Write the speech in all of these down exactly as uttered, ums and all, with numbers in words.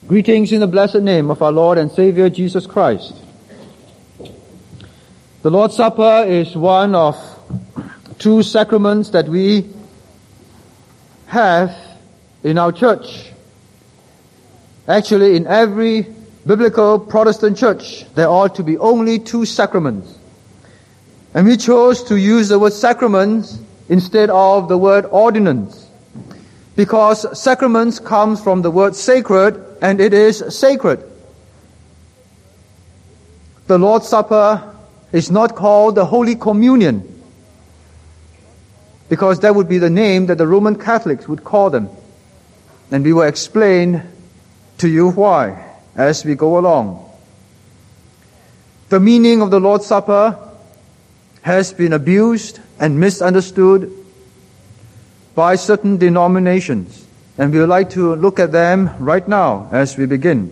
Greetings in the blessed name of our Lord and Savior Jesus Christ. The Lord's Supper is one of two sacraments that we have in our church. Actually, in every biblical Protestant church, there ought to be only two sacraments. And we chose to use the word sacraments instead of the word ordinance, because sacraments comes from the word sacred, and it is sacred. The Lord's Supper is not called the Holy Communion, because that would be the name that the Roman Catholics would call them. And we will explain to you why as we go along. The meaning of the Lord's Supper has been abused and misunderstood by certain denominations, and we would like to look at them right now as we begin.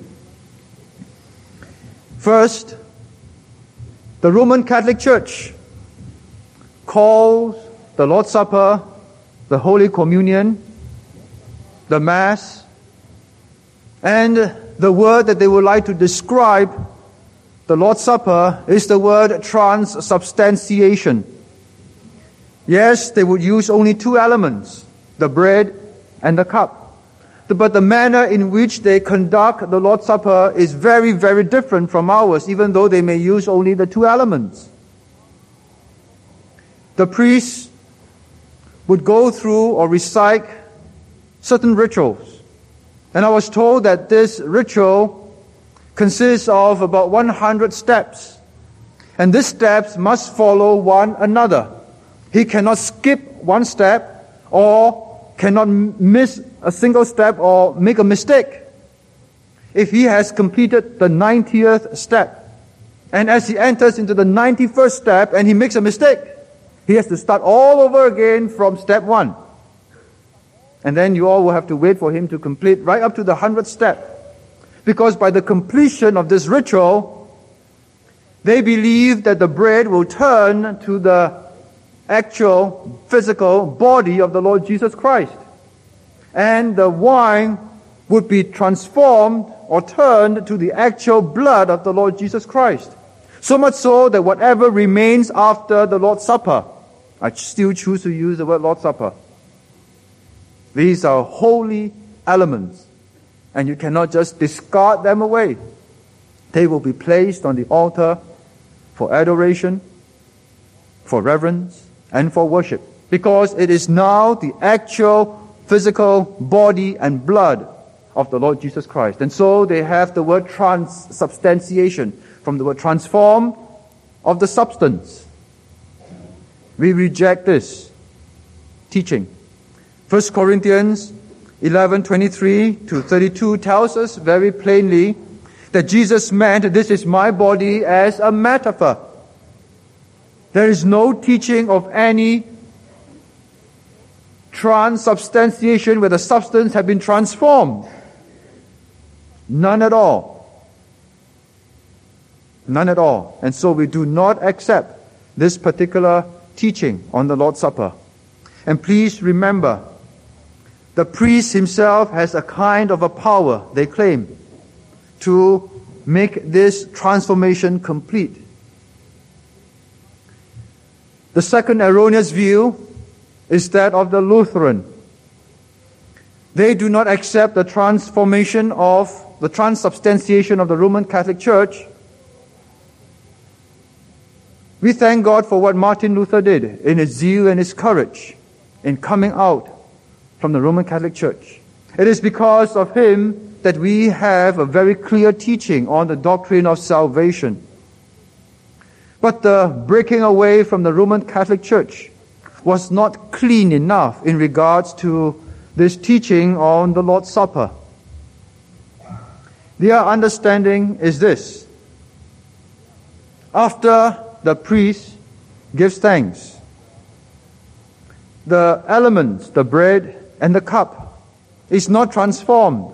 First, the Roman Catholic Church calls the Lord's Supper the Holy Communion, the Mass, and the word that they would like to describe the Lord's Supper is the word transubstantiation. Yes, they would use only two elements, the bread and the cup. But the manner in which they conduct the Lord's Supper is very, very different from ours, even though they may use only the two elements. The priests would go through or recite certain rituals. And I was told that this ritual consists of about one hundred steps. And these steps must follow one another. He cannot skip one step or cannot miss a single step or make a mistake. If he has completed the ninetieth step, and as he enters into the ninety-first step and he makes a mistake, he has to start all over again from step one. And then you all will have to wait for him to complete right up to the hundredth step. Because by the completion of this ritual, they believe that the bread will turn to the actual physical body of the Lord Jesus Christ. And the wine would be transformed or turned to the actual blood of the Lord Jesus Christ. So much so that whatever remains after the Lord's Supper, I still choose to use the word Lord's Supper. These are holy elements, and you cannot just discard them away. They will be placed on the altar for adoration, for reverence, and for worship, because it is now the actual physical body and blood of the Lord Jesus Christ. And so they have the word transubstantiation, from the word transform of the substance. We reject this teaching. First Corinthians eleven twenty-three to thirty-two tells us very plainly that Jesus meant this is my body as a metaphor. There is no teaching of any transubstantiation where the substance has been transformed. None at all. None at all. And so we do not accept this particular teaching on the Lord's Supper. And please remember, the priest himself has a kind of a power, they claim, to make this transformation complete. The second erroneous view is that of the Lutheran. They do not accept the transformation of the transubstantiation of the Roman Catholic Church. We thank God for what Martin Luther did in his zeal and his courage in coming out from the Roman Catholic Church. It is because of him that we have a very clear teaching on the doctrine of salvation. But the breaking away from the Roman Catholic Church was not clean enough in regards to this teaching on the Lord's Supper. Their understanding is this: after the priest gives thanks, the elements, the bread and the cup, is not transformed.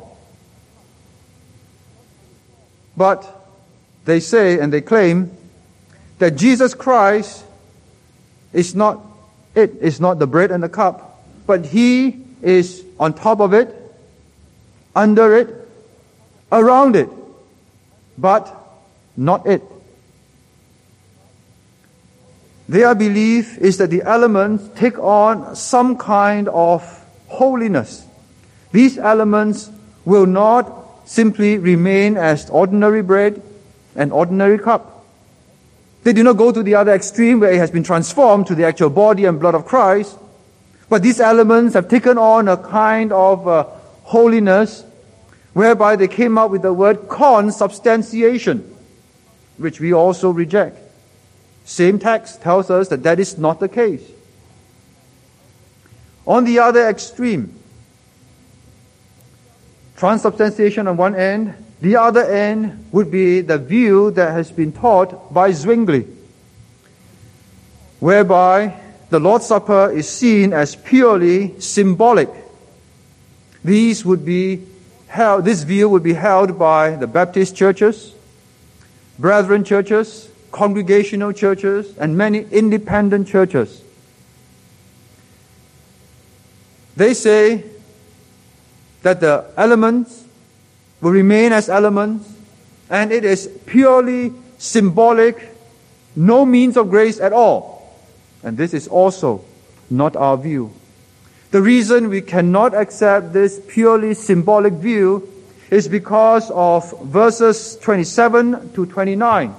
But they say and they claim that Jesus Christ is not it, is not the bread and the cup, but He is on top of it, under it, around it, but not it. Their belief is that the elements take on some kind of holiness. These elements will not simply remain as ordinary bread and ordinary cup. They do not go to the other extreme where it has been transformed to the actual body and blood of Christ, but these elements have taken on a kind of uh, holiness whereby they came up with the word consubstantiation, which we also reject. Same text tells us that that is not the case. On the other extreme, transubstantiation on one end, the other end would be the view that has been taught by Zwingli, whereby the Lord's Supper is seen as purely symbolic. These would be held, this view would be held by the Baptist churches, Brethren churches, Congregational churches, and many independent churches. They say that the elements will remain as elements, and it is purely symbolic, no means of grace at all. And this is also not our view. The reason we cannot accept this purely symbolic view is because of verses twenty-seven to twenty-nine.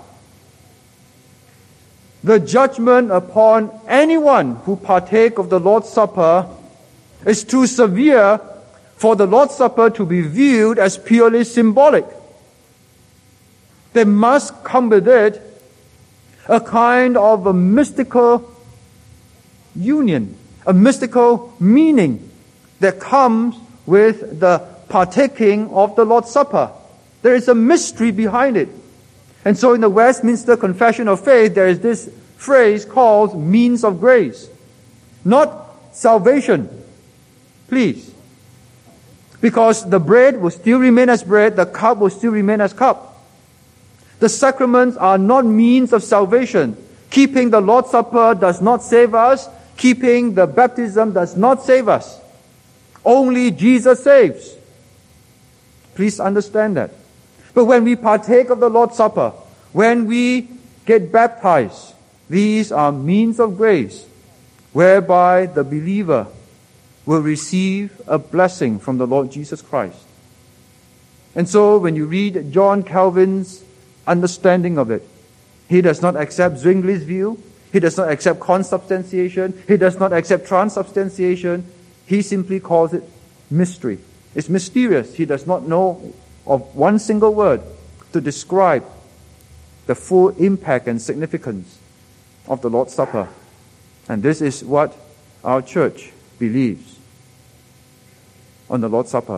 The judgment upon anyone who partake of the Lord's Supper is too severe for the Lord's Supper to be viewed as purely symbolic. There must come with it a kind of a mystical union, a mystical meaning that comes with the partaking of the Lord's Supper. There is a mystery behind it. And so in the Westminster Confession of Faith, there is this phrase called means of grace. Not salvation, please. Because the bread will still remain as bread, the cup will still remain as cup. The sacraments are not means of salvation. Keeping the Lord's Supper does not save us. Keeping the baptism does not save us. Only Jesus saves. Please understand that. But when we partake of the Lord's Supper, when we get baptized, these are means of grace whereby the believer will receive a blessing from the Lord Jesus Christ. And so when you read John Calvin's understanding of it, he does not accept Zwingli's view, he does not accept consubstantiation, he does not accept transubstantiation, he simply calls it mystery. It's mysterious. He does not know of one single word to describe the full impact and significance of the Lord's Supper. And this is what our church believes on the Lord's Supper.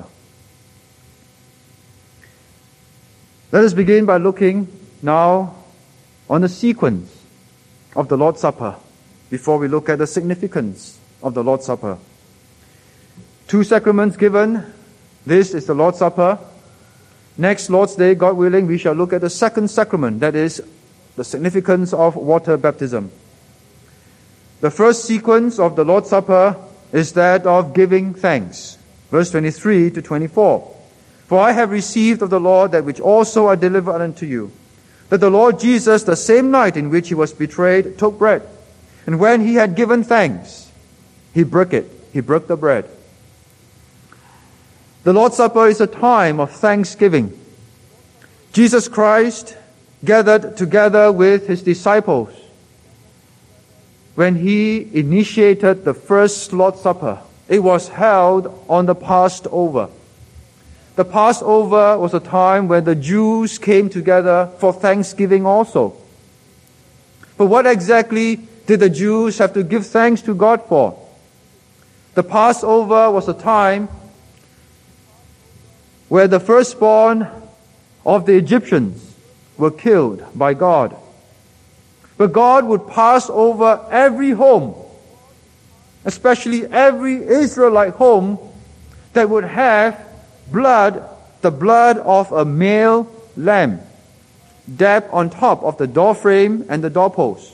Let us begin by looking now on the sequence of the Lord's Supper before we look at the significance of the Lord's Supper. Two sacraments given. This is the Lord's Supper. Next Lord's Day, God willing, we shall look at the second sacrament, that is the significance of water baptism. The first sequence of the Lord's Supper is that of giving thanks. Verse twenty-three to twenty-four. For I have received of the Lord that which also I delivered unto you, that the Lord Jesus, the same night in which he was betrayed, took bread. And when he had given thanks, he broke it. He broke the bread. The Lord's Supper is a time of thanksgiving. Jesus Christ gathered together with his disciples when he initiated the first Lord's Supper. It was held on the Passover. The Passover was a time when the Jews came together for thanksgiving also. But what exactly did the Jews have to give thanks to God for? The Passover was a time where the firstborn of the Egyptians were killed by God. But God would pass over every home, especially every Israelite home that would have blood, the blood of a male lamb, dabbed on top of the doorframe and the doorpost.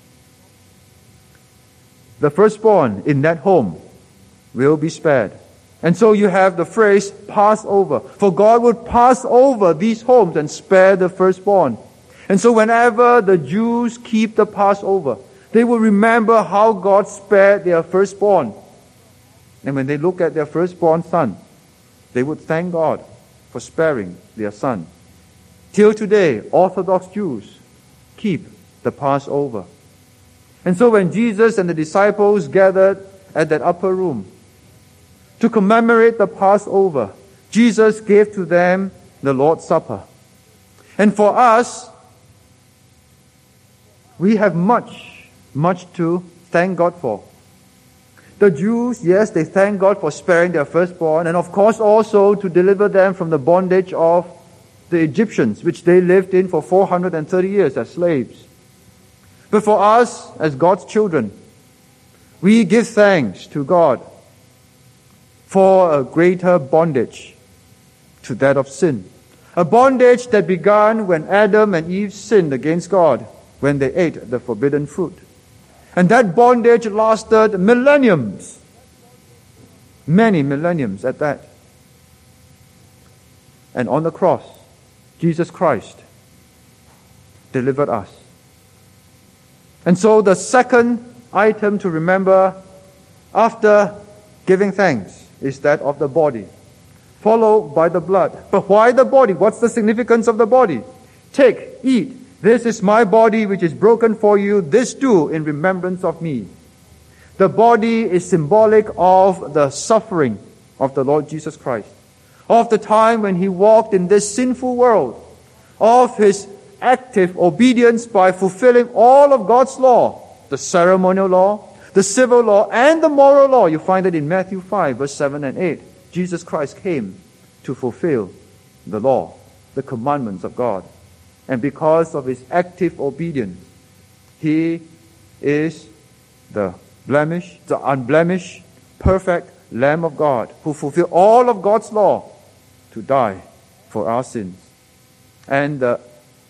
The firstborn in that home will be spared. And so you have the phrase Passover. For God would pass over these homes and spare the firstborn. And so whenever the Jews keep the Passover, they will remember how God spared their firstborn. And when they look at their firstborn son, they would thank God for sparing their son. Till today, Orthodox Jews keep the Passover. And so when Jesus and the disciples gathered at that upper room to commemorate the Passover, Jesus gave to them the Lord's Supper. And for us, we have much, much to thank God for. The Jews, yes, they thank God for sparing their firstborn, and of course also to deliver them from the bondage of the Egyptians, which they lived in for four hundred thirty years as slaves. But for us, as God's children, we give thanks to God for a greater bondage to that of sin. A bondage that began when Adam and Eve sinned against God, when they ate the forbidden fruit. And that bondage lasted millenniums. Many millenniums at that. And on the cross, Jesus Christ delivered us. And so the second item to remember after giving thanks is that of the body, followed by the blood. But why the body? What's the significance of the body? Take, eat. This is my body which is broken for you. This do in remembrance of me. The body is symbolic of the suffering of the Lord Jesus Christ, of the time when he walked in this sinful world, of his active obedience by fulfilling all of God's law, the ceremonial law, the civil law, and the moral law. You find it in Matthew five, verse seven and eight. Jesus Christ came to fulfill the law, the commandments of God. And because of his active obedience, he is the blemish, the unblemished, perfect Lamb of God, who fulfilled all of God's law to die for our sins. And the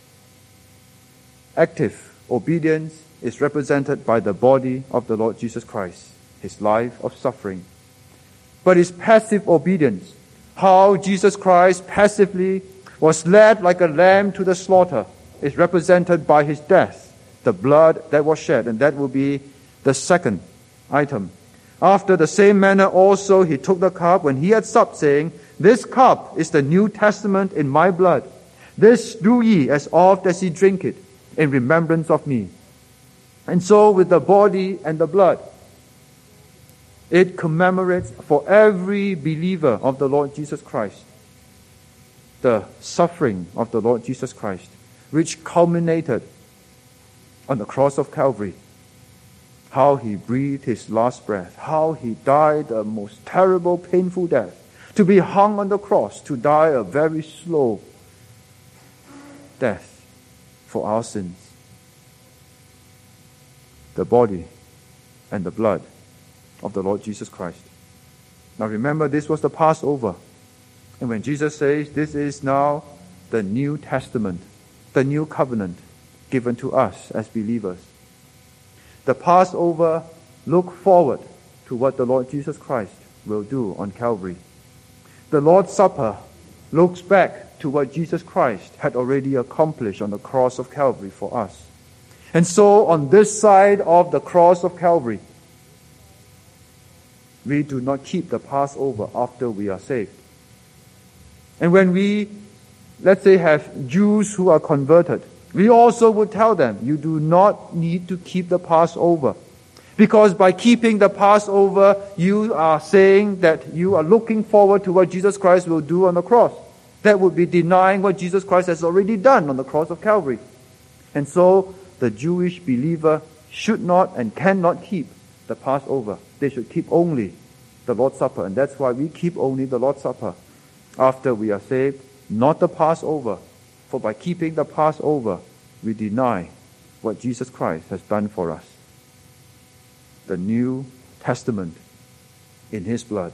active obedience is represented by the body of the Lord Jesus Christ, his life of suffering. But his passive obedience, how Jesus Christ passively was led like a lamb to the slaughter, is represented by his death, the blood that was shed. And that will be the second item. After the same manner also he took the cup when he had supped, saying, This cup is the New Testament in my blood. This do ye as oft as ye drink it, in remembrance of me. And so with the body and the blood, it commemorates for every believer of the Lord Jesus Christ the suffering of the Lord Jesus Christ, which culminated on the cross of Calvary. How he breathed his last breath, how he died a most terrible, painful death, to be hung on the cross, to die a very slow death for our sins. The body and the blood of the Lord Jesus Christ. Now remember, this was the Passover. And when Jesus says, this is now the New Testament, the new covenant given to us as believers. The Passover looked forward to what the Lord Jesus Christ will do on Calvary. The Lord's Supper looks back to what Jesus Christ had already accomplished on the cross of Calvary for us. And so on this side of the cross of Calvary, we do not keep the Passover after we are saved. And when we, let's say, have Jews who are converted, we also would tell them, you do not need to keep the Passover. Because by keeping the Passover, you are saying that you are looking forward to what Jesus Christ will do on the cross. That would be denying what Jesus Christ has already done on the cross of Calvary. And so, the Jewish believer should not and cannot keep the Passover. They should keep only the Lord's Supper. And that's why we keep only the Lord's Supper after we are saved, not the Passover. For by keeping the Passover, we deny what Jesus Christ has done for us. The New Testament in his blood.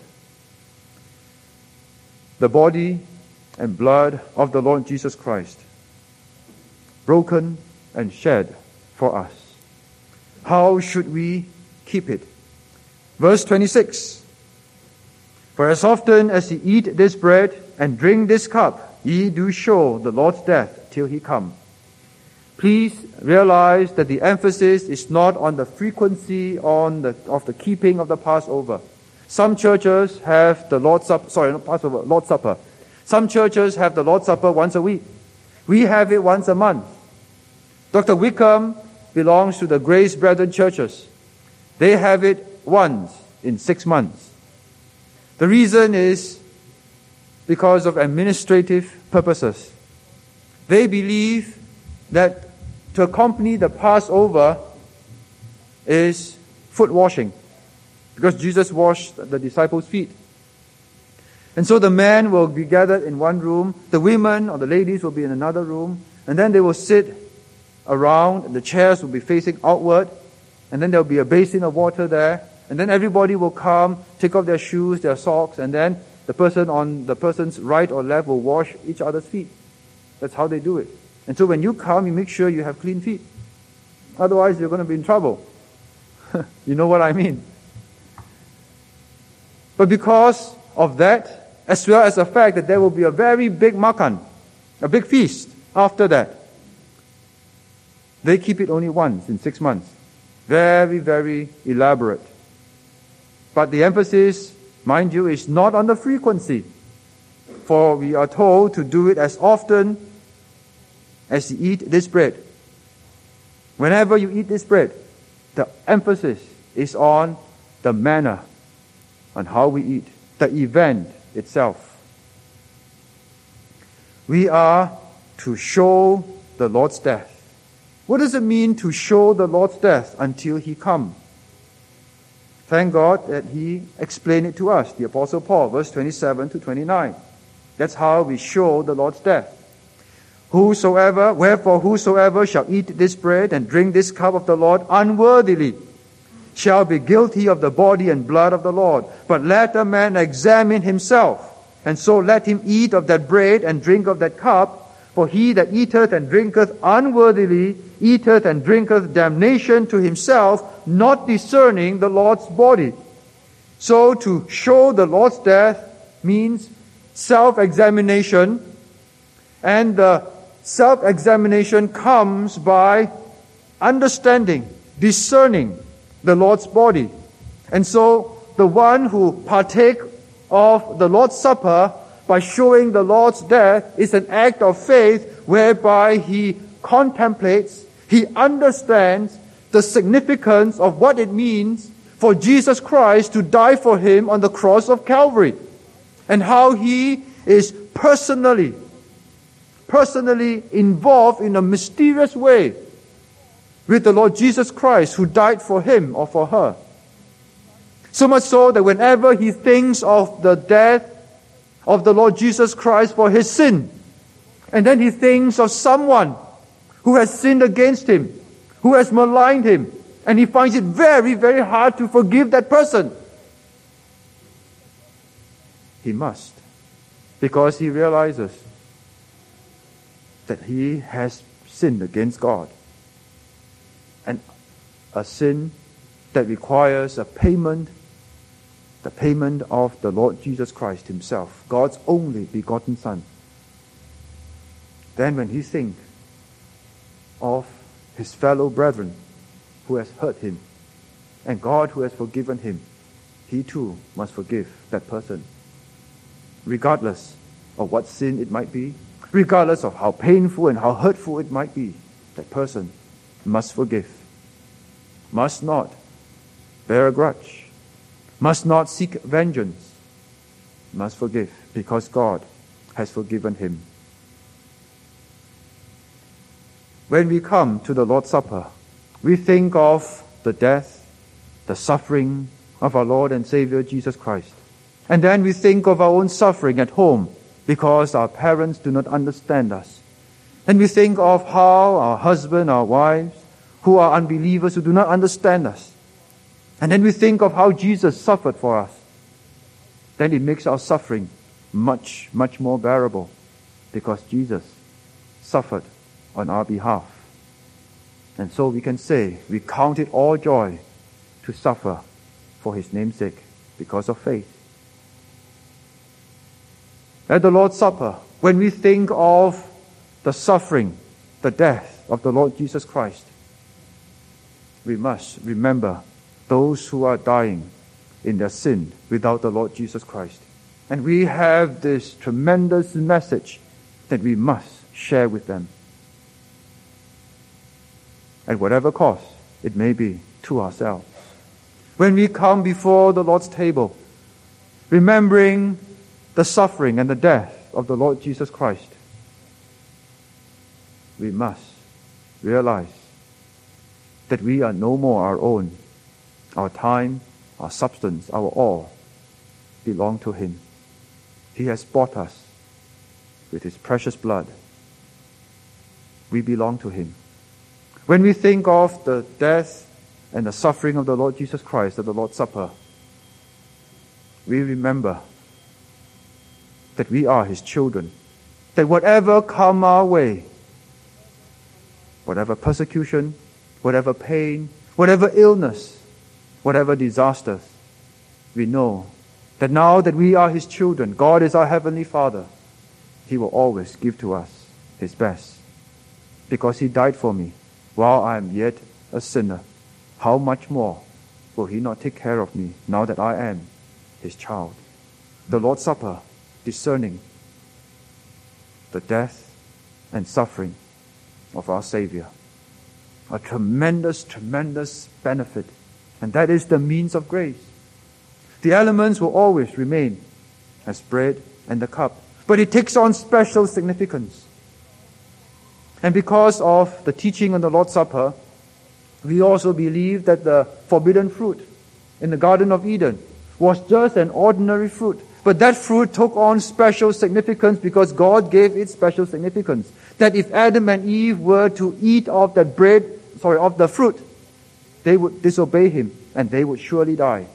The body and blood of the Lord Jesus Christ, broken and shed for us. How should we keep it? Verse twenty-six. For as often as ye eat this bread and drink this cup, ye do show the Lord's death till he come. Please realize that the emphasis is not on the frequency on the, of the keeping of the Passover. Some churches have the Lord's Supper, sorry, not Passover, Lord's Supper. Some churches have the Lord's Supper once a week. We have it once a month. Doctor Wickham belongs to the Grace Brethren churches. They have it once in six months. The reason is because of administrative purposes. They believe that to accompany the Passover is foot washing, because Jesus washed the disciples' feet. And so the men will be gathered in one room, the women or the ladies will be in another room, and then they will sit around, and the chairs will be facing outward, and then there will be a basin of water there, and then everybody will come, take off their shoes, their socks, and then the person on the person's right or left will wash each other's feet. That's how they do it. And so when you come, you make sure you have clean feet. Otherwise, you're going to be in trouble. You know what I mean? But because of that, as well as the fact that there will be a very big makan, a big feast after that, they keep it only once in six months. Very, very elaborate. But the emphasis, mind you, is not on the frequency. For we are told to do it as often as you eat this bread. Whenever you eat this bread, the emphasis is on the manner, on how we eat, the event itself. We are to show the Lord's death. What does it mean to show the Lord's death until he come? Thank God that he explained it to us, the Apostle Paul, verse twenty-seven to twenty-nine. That's how we show the Lord's death. Whosoever, wherefore whosoever shall eat this bread and drink this cup of the Lord unworthily shall be guilty of the body and blood of the Lord. But let a man examine himself, and so let him eat of that bread and drink of that cup. For he that eateth and drinketh unworthily eateth and drinketh damnation to himself, not discerning the Lord's body. So to show the Lord's death means self-examination, and the self-examination comes by understanding, discerning the Lord's body. And so the one who partake of the Lord's Supper by showing the Lord's death is an act of faith whereby he contemplates, he understands the significance of what it means for Jesus Christ to die for him on the cross of Calvary, and how he is personally, personally involved in a mysterious way with the Lord Jesus Christ who died for him or for her. So much so that whenever he thinks of the death of the Lord Jesus Christ for his sin, and then he thinks of someone who has sinned against him, who has maligned him, and he finds it very, very hard to forgive that person, he must, because he realizes that he has sinned against God, and a sin that requires a payment, the payment of the Lord Jesus Christ himself, God's only begotten Son. Then when he thinks of his fellow brethren who has hurt him, and God who has forgiven him, he too must forgive that person, regardless of what sin it might be, regardless of how painful and how hurtful it might be. That person must forgive, must not bear a grudge, must not seek vengeance, must forgive, because God has forgiven him. When we come to the Lord's Supper, we think of the death, the suffering of our Lord and Savior Jesus Christ. And then we think of our own suffering at home because our parents do not understand us. And we think of how our husband, our wives, who are unbelievers, who do not understand us. And then we think of how Jesus suffered for us. Then it makes our suffering much, much more bearable, because Jesus suffered on our behalf. And so we can say, we count it all joy to suffer for his name's sake, because of faith. At the Lord's Supper, when we think of the suffering, the death of the Lord Jesus Christ, we must remember those who are dying in their sin without the Lord Jesus Christ. And we have this tremendous message that we must share with them. At whatever cost it may be to ourselves. When we come before the Lord's table, remembering the suffering and the death of the Lord Jesus Christ, we must realize that we are no more our own. Our time, our substance, our all belong to Him. He has bought us with His precious blood. We belong to Him. When we think of the death and the suffering of the Lord Jesus Christ at the Lord's Supper, we remember that we are His children, that whatever come our way, whatever persecution, whatever pain, whatever illness, whatever disasters, we know that now that we are His children, God is our Heavenly Father, He will always give to us His best. Because He died for me while I am yet a sinner, how much more will He not take care of me now that I am His child? The Lord's Supper, discerning the death and suffering of our Savior. A tremendous, tremendous benefit. And that is the means of grace. The elements will always remain as bread and the cup. But it takes on special significance. And because of the teaching on the Lord's Supper, we also believe that the forbidden fruit in the Garden of Eden was just an ordinary fruit. But that fruit took on special significance because God gave it special significance. That if Adam and Eve were to eat of that bread, sorry, of the fruit, they would disobey Him and they would surely die.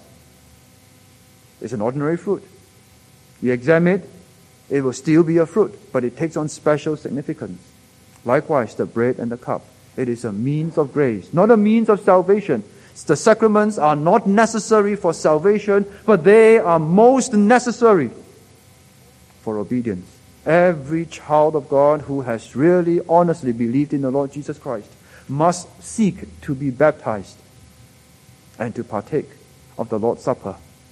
It's an ordinary fruit. You examine it, it will still be a fruit, but it takes on special significance. Likewise, the bread and the cup. It is a means of grace, not a means of salvation. The sacraments are not necessary for salvation, but they are most necessary for obedience. Every child of God who has really honestly believed in the Lord Jesus Christ must seek to be baptized and to partake of the Lord's Supper.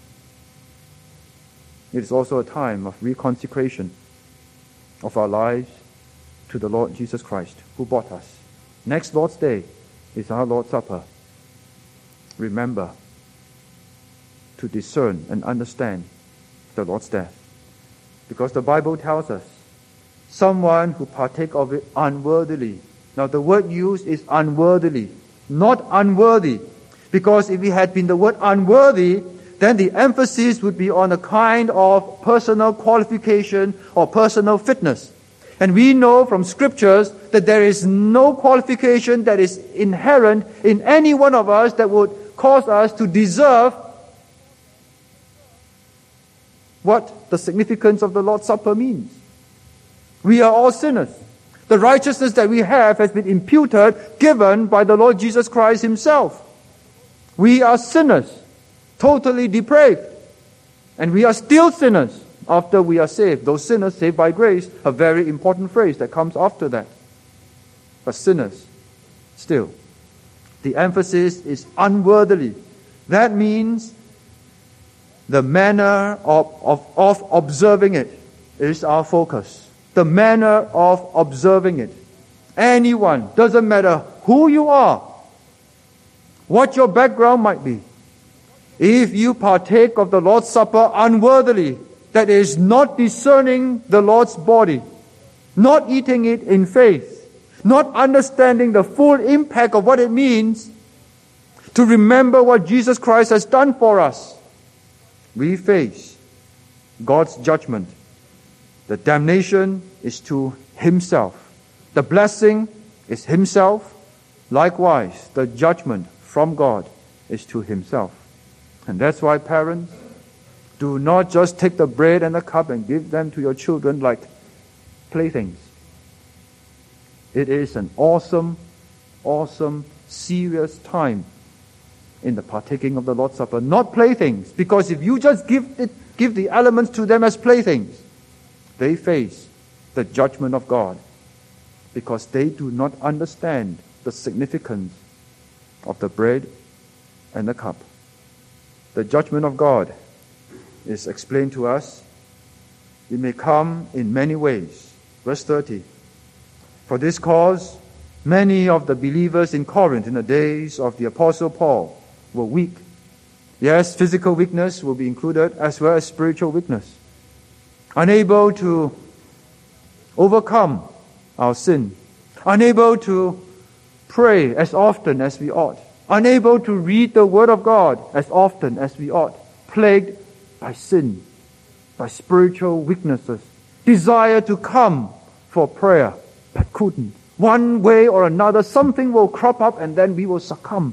It is also a time of reconsecration of our lives to the Lord Jesus Christ, who bought us. Next Lord's Day is our Lord's Supper. Remember to discern and understand the Lord's death. Because the Bible tells us, someone who partake of it unworthily. Now the word used is unworthily, not unworthy. Because if it had been the word unworthy, then the emphasis would be on a kind of personal qualification or personal fitness. And we know from scriptures that there is no qualification that is inherent in any one of us that would cause us to deserve what the significance of the Lord's Supper means. We are all sinners. The righteousness that we have has been imputed, given by the Lord Jesus Christ Himself. We are sinners, totally depraved. And we are still sinners after we are saved. Those sinners saved by grace, a very important phrase that comes after that. But sinners, still. The emphasis is unworthily. That means the manner of, of, of observing it is our focus. The manner of observing it. Anyone, doesn't matter who you are, what your background might be, if you partake of the Lord's Supper unworthily, that is not discerning the Lord's body, not eating it in faith, not understanding the full impact of what it means to remember what Jesus Christ has done for us, we face God's judgment. The damnation is to Himself. The blessing is Himself. Likewise, the judgment from God is to Himself. And that's why, parents, do not just take the bread and the cup and give them to your children like playthings. It is an awesome, awesome, serious time in the partaking of the Lord's Supper. Not playthings, because if you just give it, give the elements to them as playthings, they face the judgment of God because they do not understand the significance of the bread and the cup. The judgment of God is explained to us. It may come in many ways. Verse thirty. For this cause, many of the believers in Corinth in the days of the Apostle Paul were weak. Yes, physical weakness will be included as well as spiritual weakness. Unable to overcome our sin. Unable to pray as often as we ought. Unable to read the Word of God as often as we ought. Plagued by sin, by spiritual weaknesses. Desire to come for prayer, but couldn't. One way or another, something will crop up and then we will succumb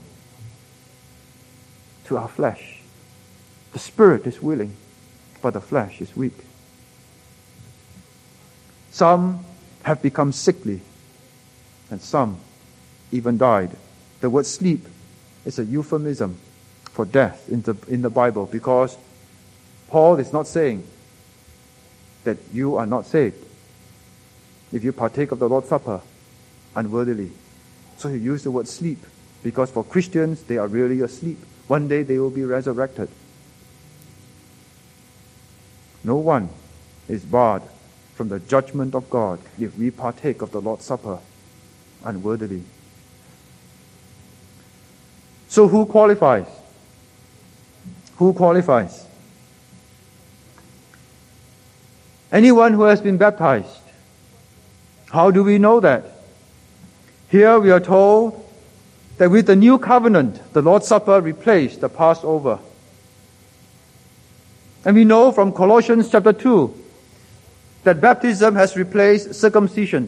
to our flesh. The spirit is willing, but the flesh is weak. Some have become sickly, and some even died. The word sleep is a euphemism for death in the, in the Bible, because Paul is not saying that you are not saved if you partake of the Lord's Supper unworthily. So he used the word sleep, because for Christians, they are really asleep. One day they will be resurrected. No one is barred from the judgment of God if we partake of the Lord's Supper unworthily. So who qualifies? Who qualifies? Anyone who has been baptized. How do we know that? Here we are told that with the new covenant, the Lord's Supper replaced the Passover. And we know from Colossians chapter two that baptism has replaced circumcision.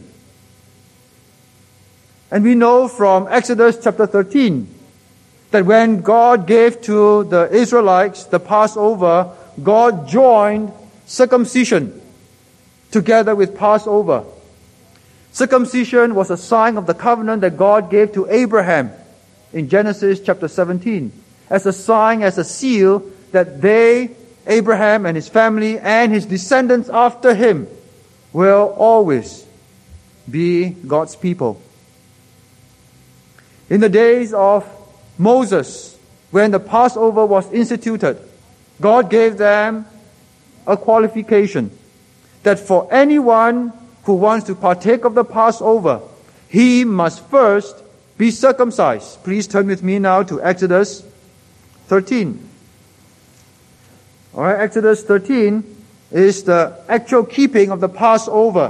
And we know from Exodus chapter thirteen that when God gave to the Israelites the Passover, God joined circumcision together with Passover. Circumcision was a sign of the covenant that God gave to Abraham in Genesis chapter seventeen, as a sign, as a seal that they, Abraham and his family and his descendants after him, will always be God's people. In the days of Moses, when the Passover was instituted, God gave them a qualification that for anyone who wants to partake of the Passover, he must first be circumcised. Please turn with me now to Exodus thirteen. All right, Exodus thirteen is the actual keeping of the Passover.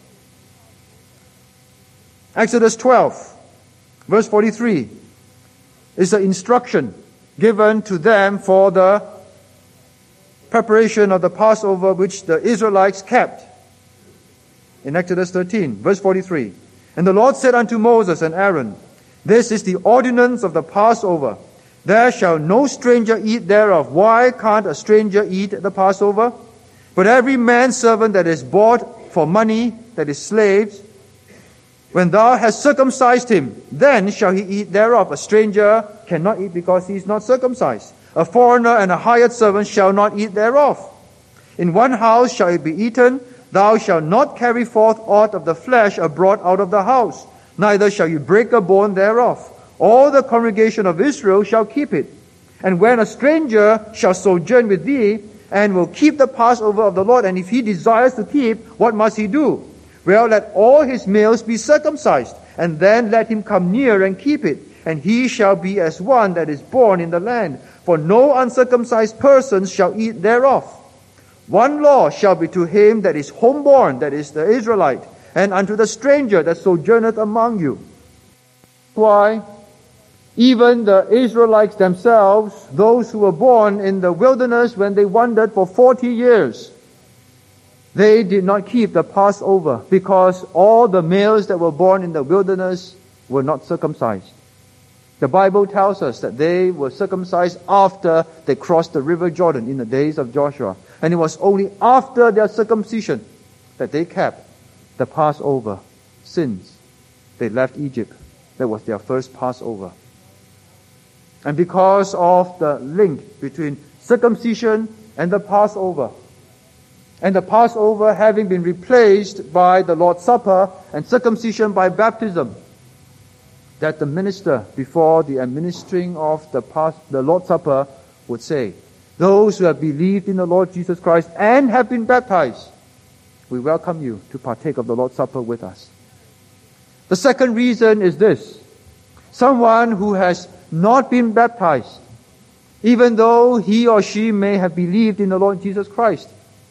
Exodus twelve, verse forty-three, is the instruction given to them for the preparation of the Passover which the Israelites kept. In Exodus thirteen, verse forty-three, and the Lord said unto Moses and Aaron, this is the ordinance of the Passover. There shall no stranger eat thereof. Why can't a stranger eat the Passover? But every manservant that is bought for money, that is slaves, when thou hast circumcised him, then shall he eat thereof. A stranger cannot eat because he is not circumcised. A foreigner and a hired servant shall not eat thereof. In one house shall it be eaten. Thou shalt not carry forth aught of the flesh abroad out of the house, neither shall you break a bone thereof. All the congregation of Israel shall keep it. And when a stranger shall sojourn with thee, and will keep the Passover of the Lord, and if he desires to keep, what must he do? Well, let all his males be circumcised, and then let him come near and keep it. And he shall be as one that is born in the land. For no uncircumcised person shall eat thereof. One law shall be to him that is homeborn, that is the Israelite, and unto the stranger that sojourneth among you. Why? Even the Israelites themselves, those who were born in the wilderness when they wandered for forty years, they did not keep the Passover because all the males that were born in the wilderness were not circumcised. The Bible tells us that they were circumcised after they crossed the river Jordan in the days of Joshua. And it was only after their circumcision that they kept the Passover since they left Egypt. That was their first Passover. And because of the link between circumcision and the Passover, and the Passover having been replaced by the Lord's Supper and circumcision by baptism, that the minister, before the administering of the, Pas- the Lord's Supper, would say, those who have believed in the Lord Jesus Christ and have been baptized, we welcome you to partake of the Lord's Supper with us. The second reason is this: someone who has not been baptized, even though he or she may have believed in the Lord Jesus Christ,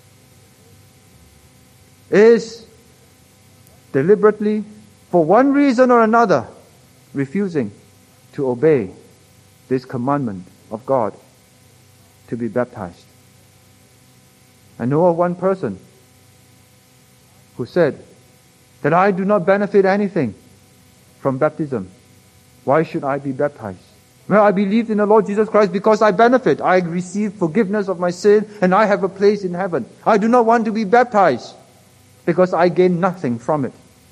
is deliberately, for one reason or another, refusing to obey this commandment of God to be baptized. I know of one person who said that I do not benefit anything from baptism. Why should I be baptized? Well, I believed in the Lord Jesus Christ because I benefit. I receive forgiveness of my sin and I have a place in heaven. I do not want to be baptized because I gain nothing from it.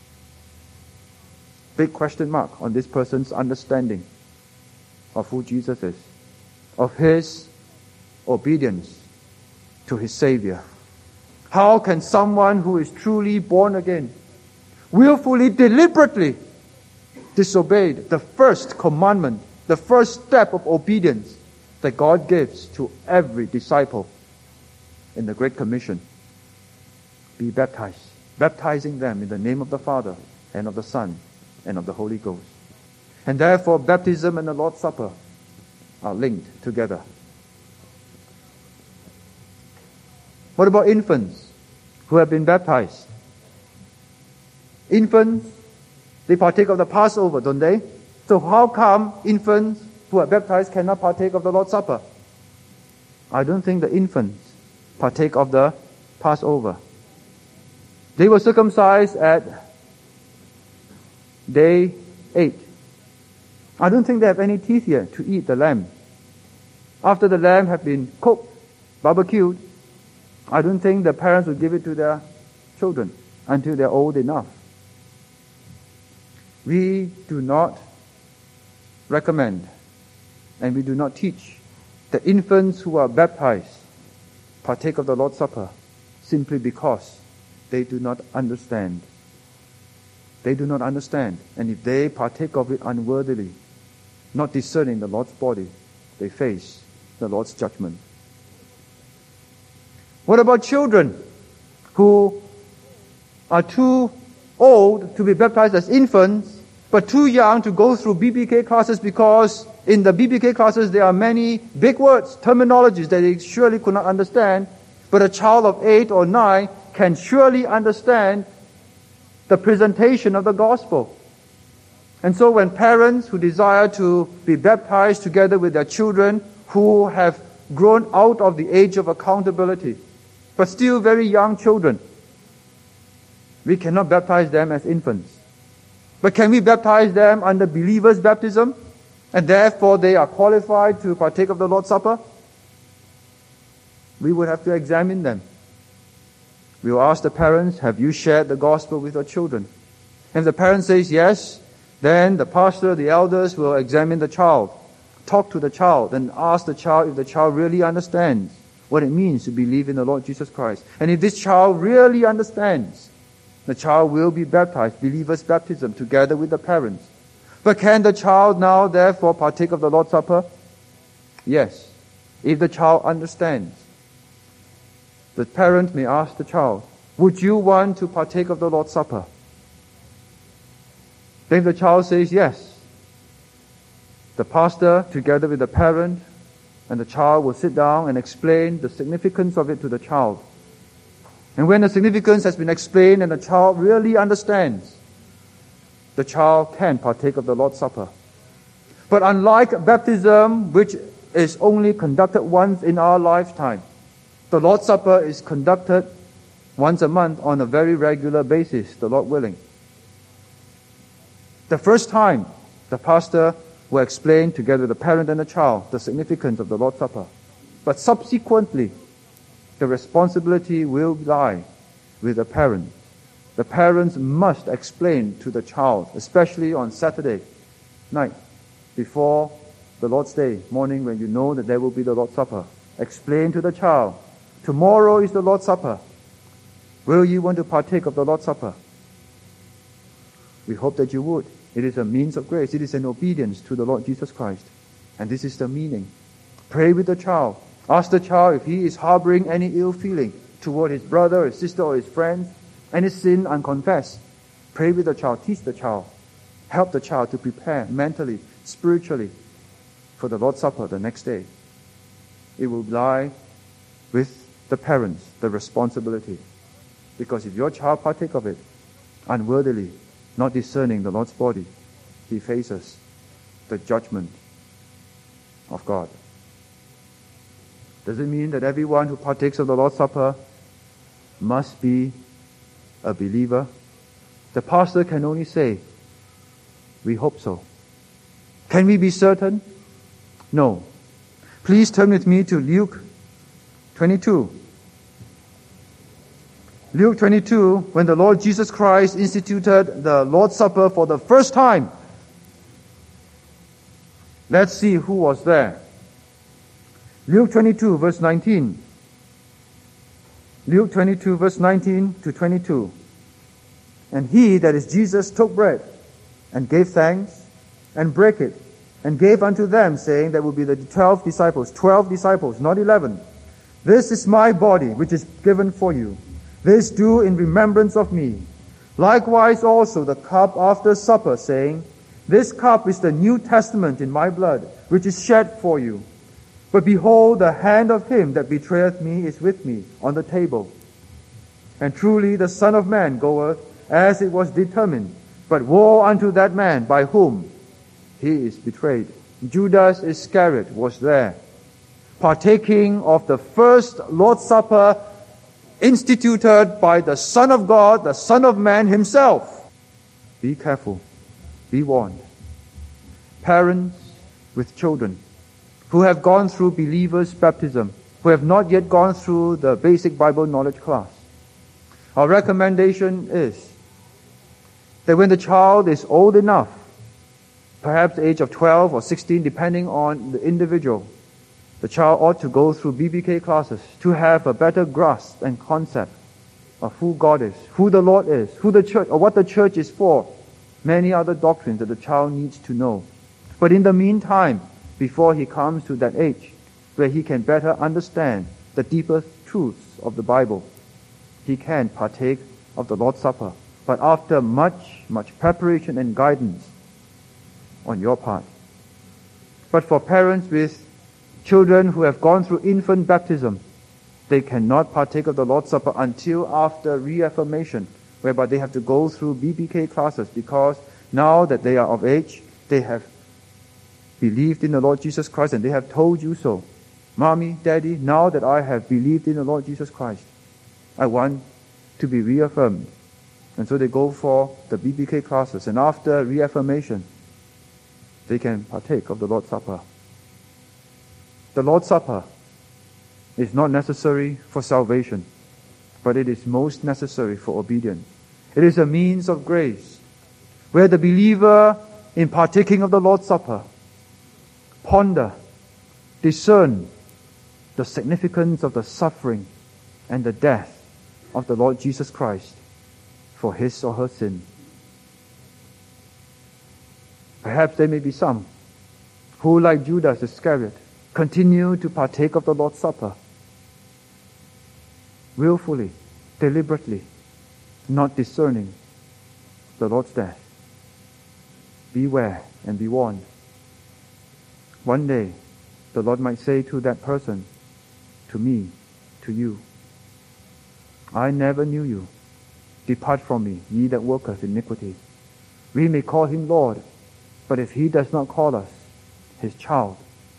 Big question mark on this person's understanding of who Jesus is, of his obedience to his Savior. How can someone who is truly born again willfully, deliberately disobeyed the first commandment, the first step of obedience that God gives to every disciple in the Great Commission? Be baptized, baptizing them in the name of the Father and of the Son and of the Holy Ghost. And therefore, baptism and the Lord's Supper are linked together. What about infants who have been baptized? Infants, they partake of the Passover, don't they? So how come infants who are baptized cannot partake of the Lord's Supper? I don't think the infants partake of the Passover. They were circumcised at day eight. I don't think they have any teeth yet to eat the lamb. After the lamb had been cooked, barbecued, I don't think the parents would give it to their children until they're old enough. We do not recommend and we do not teach that infants who are baptized partake of the Lord's Supper simply because they do not understand. They do not understand. And if they partake of it unworthily, not discerning the Lord's body, they face the Lord's judgment. What about children who are too old to be baptized as infants, but too young to go through B B K classes, because in the B B K classes there are many big words, terminologies that they surely could not understand, but a child of eight or nine can surely understand the presentation of the gospel. And so when parents who desire to be baptized together with their children who have grown out of the age of accountability, but still very young children, we cannot baptize them as infants. But can we baptize them under believers' baptism, and therefore they are qualified to partake of the Lord's Supper? We would have to examine them. We will ask the parents, have you shared the gospel with your children? If the parent says yes, then the pastor, the elders will examine the child, talk to the child, and ask the child if the child really understands what it means to believe in the Lord Jesus Christ. And if this child really understands, the child will be baptized, believer's baptism, together with the parents. But can the child now therefore partake of the Lord's Supper? Yes, if the child understands. The parent may ask the child, would you want to partake of the Lord's Supper? Then if the child says yes, the pastor, together with the parent and the child, will sit down and explain the significance of it to the child. And when the significance has been explained and the child really understands, the child can partake of the Lord's Supper. But unlike baptism, which is only conducted once in our lifetime, the Lord's Supper is conducted once a month on a very regular basis, the Lord willing. The first time, the pastor will explain together with the parent and the child the significance of the Lord's Supper. But subsequently, the responsibility will lie with the parent. The parents must explain to the child, especially on Saturday night, before the Lord's Day morning, when you know that there will be the Lord's Supper. Explain to the child, tomorrow is the Lord's Supper. Will you want to partake of the Lord's Supper? We hope that you would. It is a means of grace. It is an obedience to the Lord Jesus Christ. And this is the meaning. Pray with the child. Ask the child if he is harboring any ill feeling toward his brother, his sister, or his friends, any sin unconfessed. Pray with the child. Teach the child. Help the child to prepare mentally, spiritually for the Lord's Supper the next day. It will lie with the parents, the responsibility. Because if your child partake of it unworthily, not discerning the Lord's body, he faces the judgment of God. Does it mean that everyone who partakes of the Lord's Supper must be a believer? The pastor can only say, we hope so. Can we be certain? No. Please turn with me to Luke twenty-two. Luke twenty-two, when the Lord Jesus Christ instituted the Lord's Supper for the first time. Let's see who was there. Luke twenty-two, verse nineteen. Luke twenty-two, verse nineteen to twenty-two. And he, that is Jesus, took bread, and gave thanks, and brake it, and gave unto them, saying, that will be the twelve disciples, twelve disciples, not eleven. This is my body, which is given for you. This do in remembrance of me. Likewise also the cup after supper, saying, this cup is the New Testament in my blood, which is shed for you. But behold, the hand of him that betrayeth me is with me on the table. And truly the Son of Man goeth as it was determined. But woe unto that man by whom he is betrayed. Judas Iscariot was there, partaking of the first Lord's Supper instituted by the Son of God, the Son of Man himself. Be careful. Be warned. Parents with children who have gone through believers' baptism, who have not yet gone through the basic Bible knowledge class. Our recommendation is that when the child is old enough, perhaps the age of twelve or sixteen, depending on the individual, the child ought to go through B B K classes to have a better grasp and concept of who God is, who the Lord is, who the church, or what the church is for. Many other doctrines that the child needs to know. But in the meantime, before he comes to that age where he can better understand the deeper truths of the Bible, he can partake of the Lord's Supper. But after much, much preparation and guidance on your part. But for parents with children who have gone through infant baptism, they cannot partake of the Lord's Supper until after reaffirmation, whereby they have to go through B B K classes, because now that they are of age, they have believed in the Lord Jesus Christ and they have told you so. Mommy, Daddy, now that I have believed in the Lord Jesus Christ, I want to be reaffirmed. And so they go for the B B K classes, and after reaffirmation, they can partake of the Lord's Supper. The Lord's Supper is not necessary for salvation, but it is most necessary for obedience. It is a means of grace, where the believer, in partaking of the Lord's Supper, ponder, discern the significance of the suffering and the death of the Lord Jesus Christ for his or her sin. Perhaps there may be some who, like Judas Iscariot, continue to partake of the Lord's Supper willfully, deliberately, not discerning the Lord's death. Beware and be warned. One day, the Lord might say to that person, to me, to you, I never knew you. Depart from me, ye that worketh iniquity. We may call him Lord, but if he does not call us his child,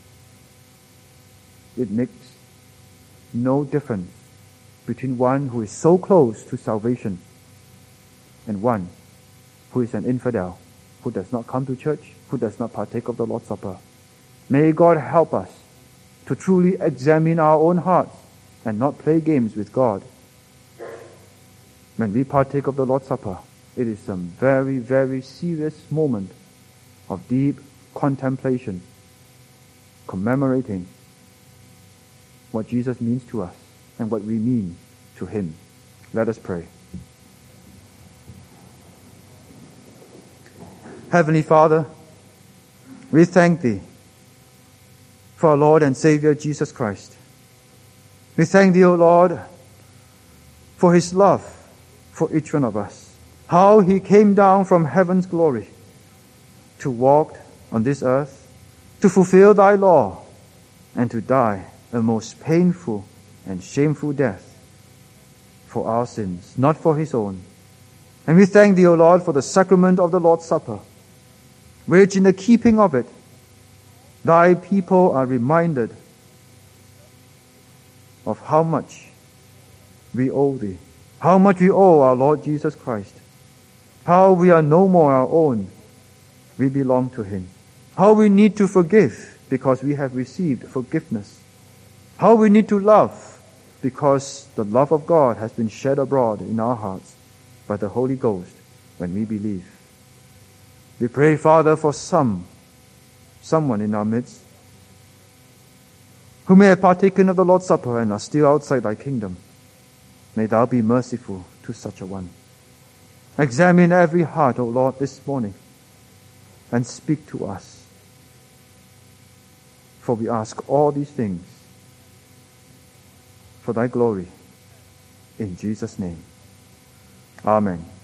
it makes no difference between one who is so close to salvation and one who is an infidel, who does not come to church, who does not partake of the Lord's Supper. May God help us to truly examine our own hearts and not play games with God. When we partake of the Lord's Supper, it is a very, very serious moment of deep contemplation, commemorating what Jesus means to us and what we mean to him. Let us pray. Heavenly Father, we thank Thee for our Lord and Savior Jesus Christ. We thank Thee, O Lord, for His love for each one of us. How He came down from heaven's glory to walk on this earth, to fulfill Thy law, and to die a most painful and shameful death for our sins, not for His own. And we thank Thee, O Lord, for the sacrament of the Lord's Supper, which in the keeping of it, Thy people are reminded of how much we owe Thee, how much we owe our Lord Jesus Christ, how we are no more our own, we belong to Him, how we need to forgive because we have received forgiveness, how we need to love because the love of God has been shed abroad in our hearts by the Holy Ghost when we believe. We pray, Father, for some, someone in our midst who may have partaken of the Lord's Supper and are still outside Thy kingdom. May Thou be merciful to such a one. Examine every heart, O Lord, this morning and speak to us. For we ask all these things for Thy glory. In Jesus' name. Amen.